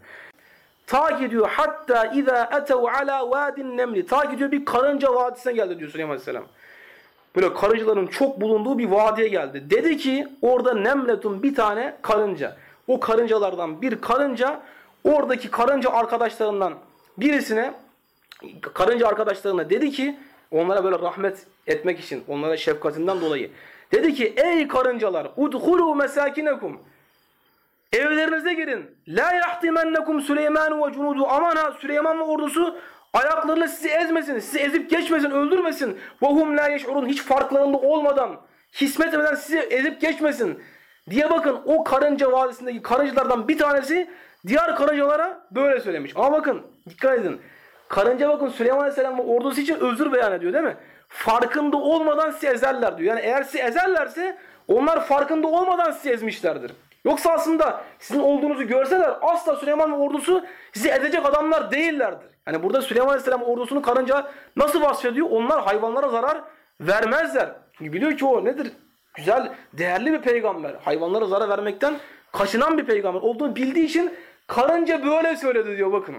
Ta ki diyor hatta iza etev ala vadin nemli. Ta ki diyor bir karınca vadisine geldi diyor Süleyman Aleyhisselam. Böyle karıncaların çok bulunduğu bir vadiye geldi. Dedi ki orada nemletun bir tane karınca. O karıncalardan bir karınca oradaki karınca arkadaşlarından birisine karınca arkadaşlarına dedi ki onlara böyle rahmet etmek için onlara şefkatinden dolayı dedi ki ey karıncalar udhulu mesakinekum evlerinize girin la yahtimennekum Süleyman ve cunudu aman ha Süleyman ve ordusu ayaklarıyla sizi ezmesin sizi ezip geçmesin öldürmesin ve hum la yeş'urun hiç farklarında olmadan hismet etmeden sizi ezip geçmesin diye bakın o karınca vadisindeki karıncalardan bir tanesi diğer karıncalara böyle söylemiş. Ama bakın dikkat edin. Karınca bakın Süleyman Aleyhisselam ve ordusu için özür beyan ediyor değil mi? Farkında olmadan sizi ezerler diyor. Yani eğer sizi ezerlerse onlar farkında olmadan sizi ezmişlerdir. Yoksa aslında sizin olduğunuzu görseler asla Süleyman ve ordusu sizi ezecek adamlar değillerdir. Yani burada Süleyman Aleyhisselam ordusunu karınca nasıl vasfediyor? Onlar hayvanlara zarar vermezler. Çünkü biliyor ki o nedir? Güzel, değerli bir peygamber. Hayvanlara zarar vermekten kaçınan bir peygamber olduğunu bildiği için karınca böyle söyledi diyor bakın.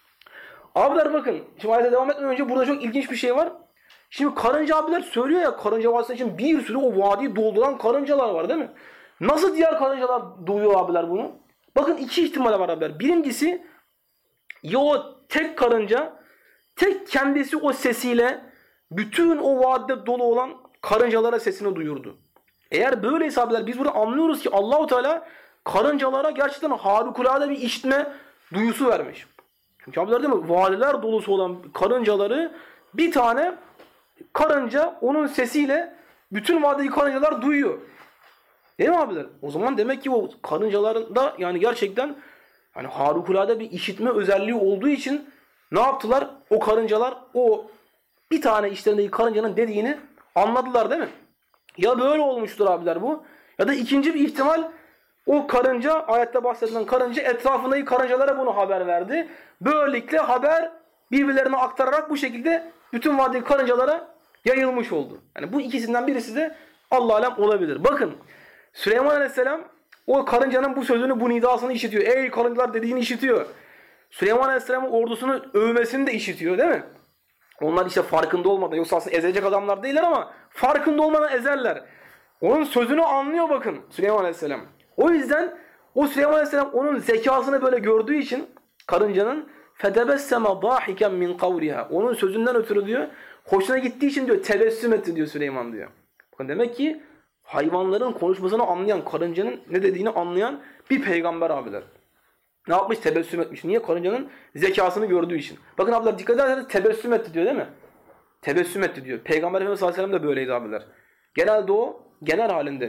Abiler bakın. Şimdi ayete devam etmeden önce burada çok ilginç bir şey var. Şimdi karınca abiler söylüyor ya karınca vadisi için bir sürü o vadiyi dolduran karıncalar var değil mi? Nasıl diğer karıncalar duyuyor abiler bunu? Bakın iki ihtimal var abiler. Birincisi ya o tek karınca tek kendisi o sesiyle bütün o vadide dolu olan karıncalara sesini duyurdu. Eğer böyleyse abiler biz burada anlıyoruz ki Allah-u Teala karıncalara gerçekten harikulade bir işitme duyusu vermiş. Çünkü abiler değil mi? Vadiler dolusu olan karıncaları bir tane karınca onun sesiyle bütün vadideki karıncalar duyuyor. Değil mi abiler? O zaman demek ki o karıncaların da yani gerçekten Hani harikulade bir işitme özelliği olduğu için ne yaptılar? O karıncalar o bir tane işlerindeki karıncanın dediğini anladılar değil mi? Ya böyle olmuştur abiler bu. Ya da ikinci bir ihtimal o karınca, ayette bahsedilen karınca etrafındaki karıncalara bunu haber verdi. Böylelikle haber birbirlerine aktararak bu şekilde bütün vadideki karıncalara yayılmış oldu. Yani bu ikisinden birisi de Allah alem olabilir. Bakın Süleyman Aleyhisselam o karıncanın bu sözünü, bu nidasını işitiyor. Ey karıncalar dediğini işitiyor. Süleyman Aleyhisselam'ın ordusunu övmesini de işitiyor değil mi? Onlar işte farkında olmadan, yoksa aslında ezecek adamlar değiller ama farkında olmadan ezerler. Onun sözünü anlıyor bakın Süleyman Aleyhisselam. O yüzden o Süleyman Aleyhisselam onun zekasını böyle gördüğü için karıncanın فَتَبَسَّمَ ضَاحِكًا مِنْ قَوْلِهَا onun sözünden ötürü diyor, hoşuna gittiği için diyor tebessüm etti diyor Süleyman diyor. Bakın demek ki hayvanların konuşmasını anlayan, karıncanın ne dediğini anlayan bir peygamber abiler. Ne yapmış? Tebessüm etmiş. Niye? Karıncanın zekasını gördüğü için. Bakın abiler dikkat ederseniz tebessüm etti diyor değil mi? Tebessüm etti diyor. Peygamber Efendimiz sallallahu aleyhi ve sellem de böyleydi abiler. Genelde o, genel halinde,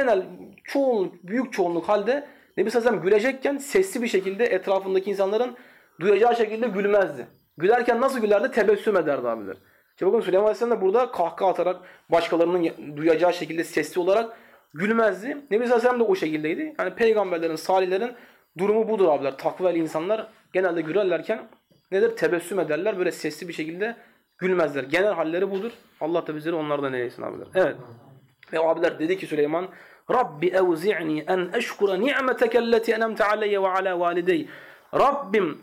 büyük çoğunluk halde Nebi sallallahu aleyhi ve sellem gülecekken sesli bir şekilde etrafındaki insanların duyacağı şekilde gülmezdi. Gülerken nasıl gülerdi? Tebessüm ederdi abiler. İşte bakın Süleyman Aleyhisselam da burada kahkaha atarak başkalarının duyacağı şekilde sesli olarak gülmezdi. Nebi sallallahu aleyhi ve sellem de o şekildeydi. Yani peygamberlerin, salihlerin durumu budur abiler. Takvalı insanlar genelde gülerlerken nedir? Tebessüm ederler. Böyle sesli bir şekilde gülmezler. Genel halleri budur. Allah da bizleri onlardan eylesin abiler. Evet. Ve abiler dedi ki Süleyman, Rabbi evzi'ni en eşkura ni'meteke elleti enemte aleyye ve ala validey. Rabbim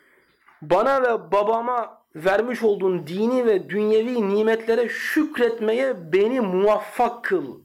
bana ve babama vermiş olduğun dini ve dünyevi nimetlere şükretmeye beni muvaffak kıl.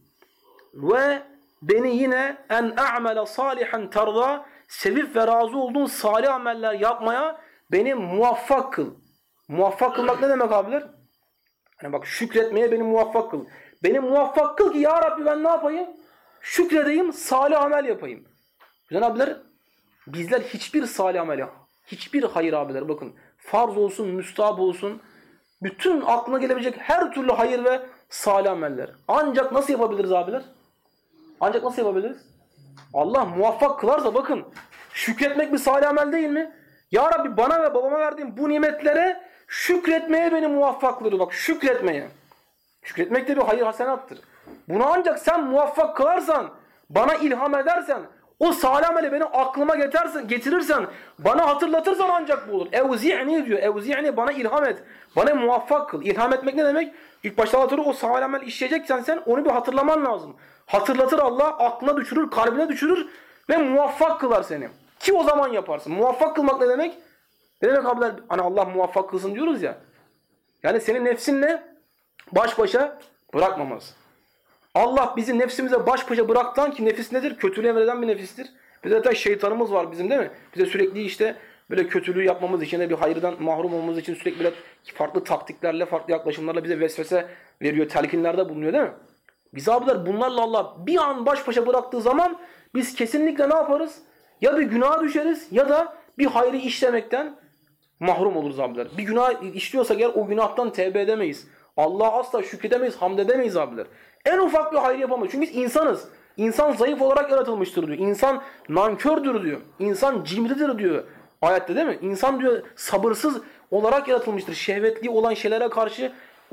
Ve beni yine en a'mele salihan terda sevip ve razı olduğun salih ameller yapmaya beni muvaffak kıl. Muvaffak kılmak ne demek abiler? Hani bak şükretmeye beni muvaffak kıl. Beni muvaffak kıl ki ya Rabbi ben ne yapayım? Şükredeyim, salih amel yapayım. Güzel abiler, bizler hiçbir salih amel yap. Hiçbir hayır abiler bakın. Farz olsun, müstahap olsun. Bütün aklına gelebilecek her türlü hayır ve salih ameller. Ancak nasıl yapabiliriz abiler? Ancak nasıl yapabiliriz? Allah muvaffak kılarsa bakın. Şükretmek bir salih amel değil mi? Ya Rabbi bana ve babama verdiğin bu nimetlere şükretmeye beni muvaffak kılıyor. Bak şükretmeye. Şükretmek de bir hayır hasenattır. Bunu ancak sen muvaffak kılarsan, bana ilham edersen, o salih ameli beni aklıma getirirsen, bana hatırlatırsan ancak bu olur. Evzi'ni diyor. Evzi'ni bana ilham et. Bana muvaffak kıl. İlham etmek ne demek? İlk başta hatırlıyor o salih amel işleyeceksen sen onu bir hatırlaman lazım. Hatırlatır Allah, aklına düşürür, kalbine düşürür ve muvaffak kılar seni. Ki o zaman yaparsın. Muvaffak kılmak ne demek? Ne demek abiler? Hani Allah muvaffak kılsın diyoruz ya. Yani senin nefsinle baş başa bırakmamız. Allah bizi nefsimize baş başa bıraktan ki nefis nedir? Kötülüğü emreden bir nefistir. Bir de zaten şeytanımız var bizim değil mi? Bize sürekli işte böyle kötülüğü yapmamız için de bir hayırdan mahrum olmamız için sürekli böyle farklı taktiklerle, farklı yaklaşımlarla bize vesvese veriyor, telkinlerde bulunuyor değil mi? Biz abiler bunlarla Allah bir an baş başa bıraktığı zaman biz kesinlikle ne yaparız? Ya bir günaha düşeriz ya da bir hayrı işlemekten mahrum oluruz abiler. Bir günah işliyorsak eğer o günahtan tevbe edemeyiz. Allah'a asla şükredemeyiz, hamd edemeyiz abiler. En ufak bir hayır yapamayız. Çünkü biz insanız. İnsan zayıf olarak yaratılmıştır diyor. İnsan nankördür diyor. İnsan cimridir diyor. Ayette değil mi? İnsan diyor sabırsız olarak yaratılmıştır. Şehvetli olan şeylere karşı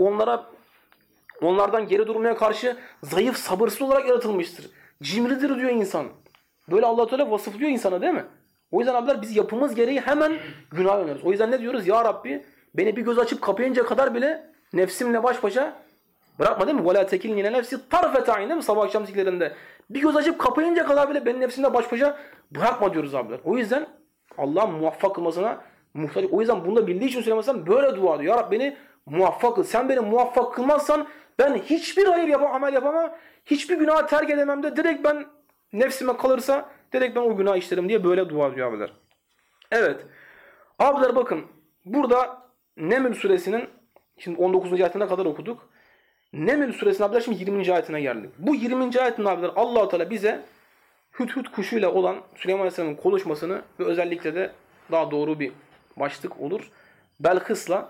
onlardan geri durmaya karşı zayıf, sabırsız olarak yaratılmıştır. Cimridir diyor insan. Böyle Allah Teala vasıflıyor insana değil mi? O yüzden abiler biz yapımız gereği hemen günah yöneliyoruz. O yüzden ne diyoruz? Ya Rabbi beni bir göz açıp kapayınca kadar bile nefsimle baş başa bırakma değil mi? وَلَا تَكِلْنِينَ نَفْسِ طَرْفَةَ عَيْنِ değil mi? Sabah akşam zikirlerinde. Bir göz açıp kapayınca kadar bile benim nefsimle baş başa bırakma diyoruz abiler. O yüzden Allah'ın muvaffak kılmasına muhtaç. O yüzden bunu da bildiği için Süleyman böyle dua ediyor. Ya Rabbi beni muvaffak kıl. Sen beni muvaffak kılmazsan ben hiçbir hayır amel yapamam. Hiçbir günah terk edemem de direkt ben nefsime kalırsa direkt ben o günah işlerim diye böyle dua ediyor abiler. Evet. Abiler bakın. Burada Neml suresinin şimdi 19. ayetine kadar okuduk. Neml suresinin abiler şimdi 20. ayetine geldik. Bu 20. ayetin abiler Allah-u Teala bize Hüdhüd kuşuyla olan Süleyman Aleyhisselam'ın konuşmasını ve özellikle de daha doğru bir başlık olur. Belkıs'la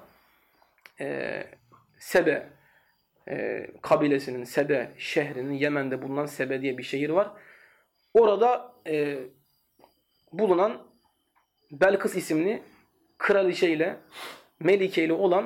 Sebe kabilesinin, Sebe şehrinin, Yemen'de bulunan Sebe diye bir şehir var. Orada bulunan Belkıs isimli kraliçeyle, melikeyle olan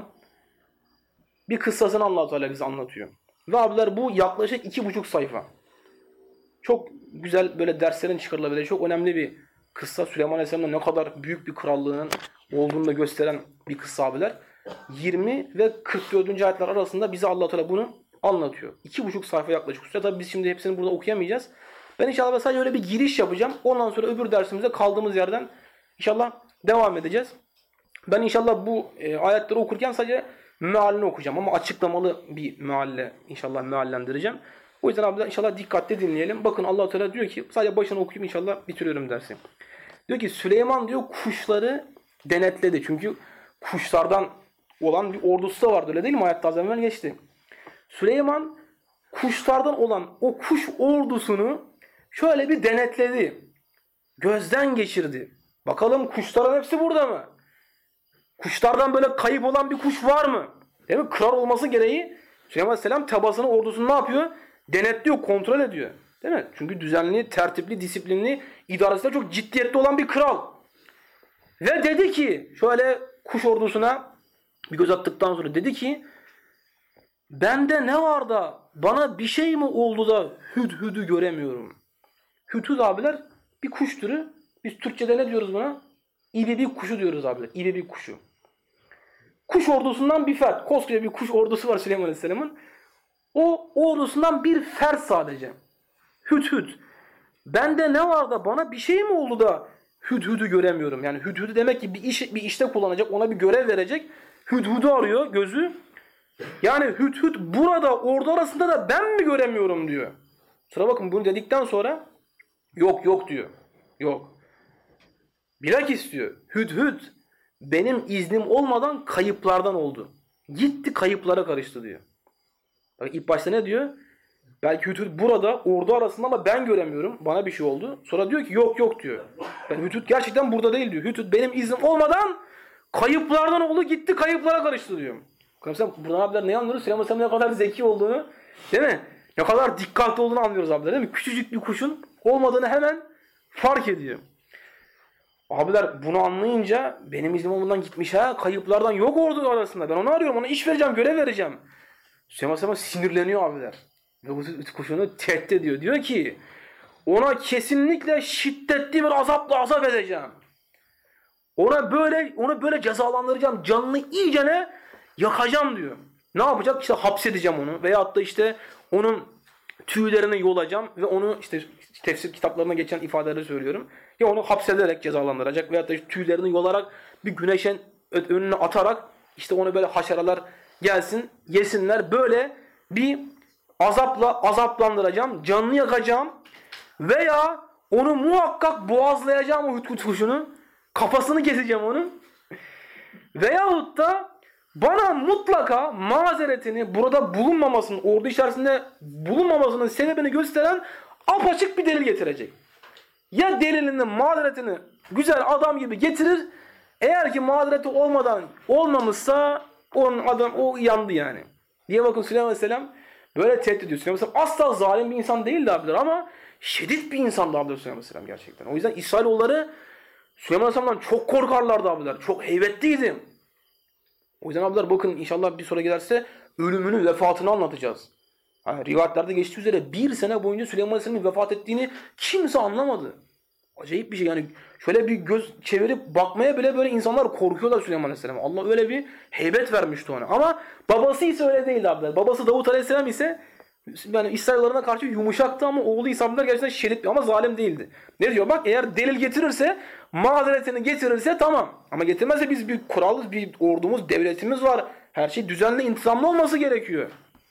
bir kıssasını Allah-u Teala bize anlatıyor. Ve abiler bu yaklaşık 2,5 sayfa. Çok güzel böyle derslerin çıkarılabileceği çok önemli bir kıssa. Süleyman Aleyhisselam'ın ne kadar büyük bir krallığının olduğunu da gösteren bir kıssa abiler. 20 ve 44. ayetler arasında bize Allah-u Teala bunu anlatıyor. 2,5 sayfa yaklaşık süre. Tabii biz şimdi hepsini burada okuyamayacağız. Ben inşallah sadece öyle bir giriş yapacağım. Ondan sonra öbür dersimize kaldığımız yerden inşallah devam edeceğiz. Ben inşallah bu ayetleri okurken sadece mealini okuyacağım ama açıklamalı bir mealle inşallah meallendireceğim. O yüzden abiler inşallah dikkatli dinleyelim. Bakın Allah-u Teala diyor ki sadece başını okuyayım inşallah bitiriyorum dersi. Diyor ki Süleyman diyor kuşları denetledi. Çünkü kuşlardan olan bir ordusu da vardı öyle değil mi? Hayatta az evvel geçti. Süleyman kuşlardan olan o kuş ordusunu şöyle bir denetledi. Gözden geçirdi. Bakalım kuşların hepsi burada mı? Kuşlardan böyle kayıp olan bir kuş var mı? Değil mi? Kral olması gereği Süleyman Aleyhisselam tabasını, ordusunu ne yapıyor? Denetliyor, kontrol ediyor. Değil mi? Çünkü düzenli, tertipli, disiplinli, idaresinde çok ciddiyetli olan bir kral. Ve dedi ki, şöyle kuş ordusuna bir göz attıktan sonra dedi ki, bende ne var da bana bir şey mi oldu da hüdhüdü göremiyorum? Hüdhüd abiler bir kuş türü. Biz Türkçe'de ne diyoruz buna? İbibik kuşu diyoruz abiler. İbibik kuşu. Kuş ordusundan bir fert. Koskoca bir kuş ordusu var Süleyman Aleyhisselam'ın. O ordusundan bir fert sadece. Hüdhüd. Bende ne var da bana bir şey mi oldu da hüdhüdü göremiyorum? Yani hüdhüdü demek ki bir işte kullanacak, ona bir görev verecek. Hüdhüdü arıyor gözü. Yani hüdhüd burada, ordu arasında da ben mi göremiyorum diyor. Sıra bakın bunu dedikten sonra yok diyor. Yok. Bilakis diyor. Hüdhüd benim iznim olmadan kayıplardan oldu. Gitti kayıplara karıştı diyor. Bak ilk başta ne diyor? Belki Hüdhüd burada ordu arasında ama ben göremiyorum. Bana bir şey oldu. Sonra diyor ki yok diyor. Ben Hüdhüd gerçekten burada değil diyor. Hüdhüd benim iznim olmadan kayıplardan oldu gitti kayıplara karıştı diyor. Mesela buradan abiler ne anlıyoruz? Süleyman Aleyhisselam ne kadar zeki olduğunu değil mi? Ne kadar dikkatli olduğunu anlıyoruz abiler değil mi? Küçücük bir kuşun olmadığını hemen fark ediyor. Abiler bunu anlayınca benim iznim olmadan gitmiş ha. Kayıplardan yok ordu arasında. Ben onu arıyorum. Ona iş vereceğim, görev vereceğim. Süleyman Aleyhisselam sinirleniyor abiler. Ve bu kuşunu tehdit ediyor. Diyor ki ona kesinlikle şiddetli bir azapla azap edeceğim. Onu böyle cezalandıracağım. Canını iyicene yakacağım diyor. Ne yapacak? İşte hapsedeceğim onu. Veyahut da işte onun tüylerini yolacağım ve onu işte tefsir kitaplarına geçen ifadeleri söylüyorum. Ya onu hapsederek cezalandıracak veyahut da işte tüylerini yolarak bir güneşin önüne atarak işte onu böyle haşeralar gelsin, yesinler. Böyle bir azapla azaplandıracağım, canını yakacağım veya onu muhakkak boğazlayacağım o hüdhüd kuşunu. Kafasını keseceğim onun. Veyahut da bana mutlaka mazeretini burada bulunmamasının, ordu içerisinde bulunmamasının sebebini gösteren apaçık bir delil getirecek. Ya delilinin mazeretini güzel adam gibi getirir. Eğer ki mazereti olmamışsa o yandı yani. Diye bakın Süleyman Aleyhisselam böyle tehdit ediyor. Süleyman Aleyhisselam asla zalim bir insan değildi abiler ama şiddet bir insandı abiler Süleyman Aleyhisselam gerçekten. O yüzden İsrailoğulları Süleyman Aleyhisselam'dan çok korkarlardı abiler. Çok heybetliydi. O yüzden abiler bakın inşallah bir sonra giderse ölümünü, vefatını anlatacağız. Yani rivayetlerde geçtiği üzere 1 sene boyunca Süleyman Aleyhisselam'ın vefat ettiğini kimse anlamadı. Acayip bir şey yani. Şöyle bir göz çevirip bakmaya bile böyle insanlar korkuyorlar Süleyman Aleyhisselam'a. Allah öyle bir heybet vermişti ona. Ama babası ise öyle değildi abiler. Babası Davut Aleyhisselam ise yani İsrailoğullarına karşı yumuşaktı ama oğlu İsa abiler gerçekten şerit ama zalim değildi. Ne diyor bak eğer delil getirirse, mazeretini getirirse tamam. Ama getirmezse biz bir kuralız, bir ordumuz, devletimiz var. Her şey düzenli, intizamlı olması gerekiyor.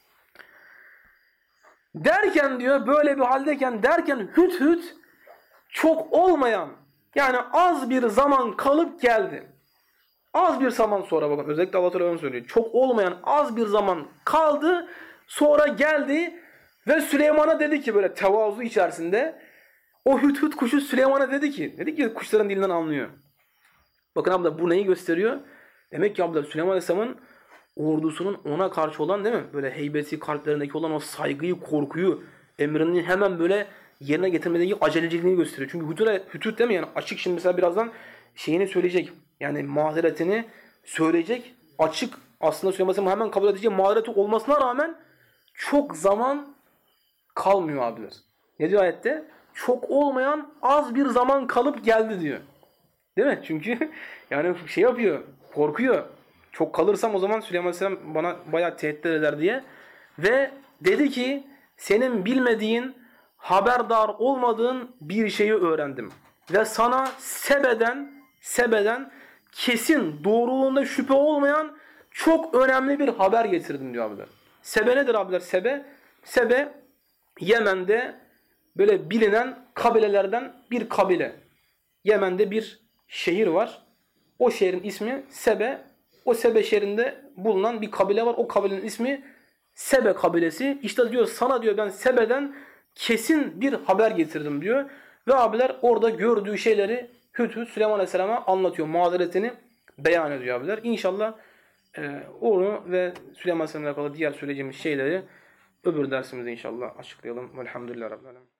Derken diyor böyle bir haldeyken Hüdhüd çok olmayan yani az bir zaman kalıp geldi. Az bir zaman sonra bakın özellikle Allah Teala söylüyor. Çok olmayan az bir zaman kaldı sonra geldi ve Süleyman'a dedi ki böyle tevazu içerisinde o hüdhüd kuşu Süleyman'a dedi ki kuşların dilinden anlıyor. Bakın abla bu neyi gösteriyor? Demek ki abla Süleyman Aleyhisselam'ın ordusunun ona karşı olan değil mi? Böyle heybeti kalplerindeki olan o saygıyı, korkuyu, emrinin hemen böyle yerine getirmedeki aceleciliğini gösteriyor. Çünkü hüdhüd değil mi? Yani açık şimdi mesela birazdan şeyini söyleyecek. Yani mazeretini söyleyecek. Açık aslında Süleyman Aleyhisselam hemen kabul edeceği mazereti olmasına rağmen çok zaman kalmıyor abiler. Ne diyor ayette? Çok olmayan az bir zaman kalıp geldi diyor. Değil mi? Çünkü yani şey yapıyor, korkuyor. Çok kalırsam o zaman Süleyman Aleyhisselam bana bayağı tehdit eder diye. Ve dedi ki senin bilmediğin, haberdar olmadığın bir şeyi öğrendim. Ve sana Sebe'den kesin doğruluğunda şüphe olmayan çok önemli bir haber getirdim diyor abiler. Sebe nedir abiler? Sebe Yemen'de böyle bilinen kabilelerden bir kabile. Yemen'de bir şehir var. O şehrin ismi Sebe. O Sebe şehrinde bulunan bir kabile var. O kabilenin ismi Sebe kabilesi. İşte diyor sana diyor ben Sebe'den kesin bir haber getirdim diyor. Ve abiler orada gördüğü şeyleri Hüdhüd Süleyman Aleyhisselam'a anlatıyor. Mazeretini beyan ediyor abiler. İnşallah onu ve Süleyman Aleyhisselam'la alakalı diğer söyleyeceğimiz şeyleri öbür dersimizde inşallah açıklayalım. Velhamdülillah Rabbil Alemin.